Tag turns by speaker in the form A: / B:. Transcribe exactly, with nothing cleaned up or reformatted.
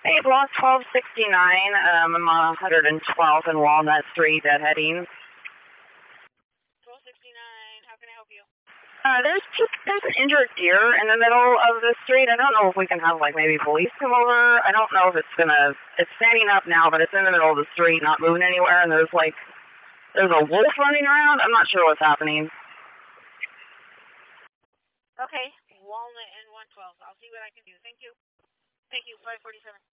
A: Hey, block twelve sixty-nine. Um, I'm on one hundred twelve in Walnut Street, deadheading.
B: twelve sixty-nine, how can I help you?
A: Uh, there's just, there's an injured deer in the middle of the street. I don't know if we can have, like, maybe police come over. I don't know if it's gonna, it's standing up now, but it's in the middle of the street, not moving anywhere, and there's, like, there's a wolf running around. I'm not sure what's happening.
B: Okay, Walnut and one twelve. I'll see what I can do. Thank you. Thank you, five forty-seven.